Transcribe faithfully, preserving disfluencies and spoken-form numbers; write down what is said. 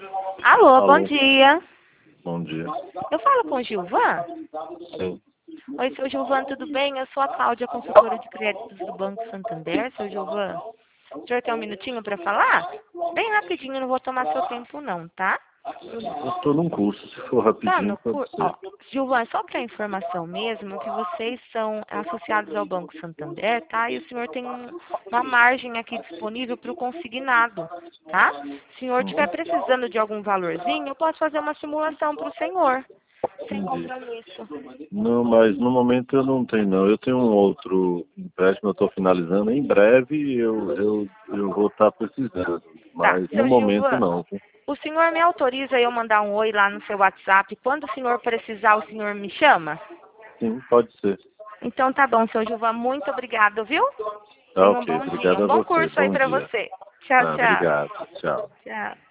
Alô, Alô. bom dia. Bom dia. Eu falo com o Gilvan? Sim. Oi, seu Gilvan, tudo bem? Eu sou a Cláudia, consultora de créditos do Banco Santander, seu Gilvan. O senhor tem um minutinho para falar? Bem rapidinho, não vou tomar seu tempo não, tá? Eu estou num curso, se for Tá rapidinho no pode curso? ser. Ó, Gilvan, só para informação mesmo, que vocês são associados ao Banco Santander, tá? E o senhor tem um- uma margem aqui disponível para o consignado, tá? Se o senhor estiver Uhum. precisando de algum valorzinho, eu posso fazer uma simulação para o senhor, sem Entendi. compromisso. Não, mas no momento eu não tenho não. Eu tenho um outro empréstimo, eu estou finalizando. Em breve eu, eu, eu vou estar precisando, Tá, mas no seu momento Gilvan, não. o senhor me autoriza eu mandar um oi lá no seu WhatsApp? Quando o senhor precisar, o senhor me chama? Sim, pode ser. Então tá bom, seu Gilvan, muito obrigado, viu? Tá Tenha um ok, bom dia. obrigado Um a bom você. curso aí Bom pra dia. você. Tchau, Ah, tchau. obrigado. Tchau. Tchau.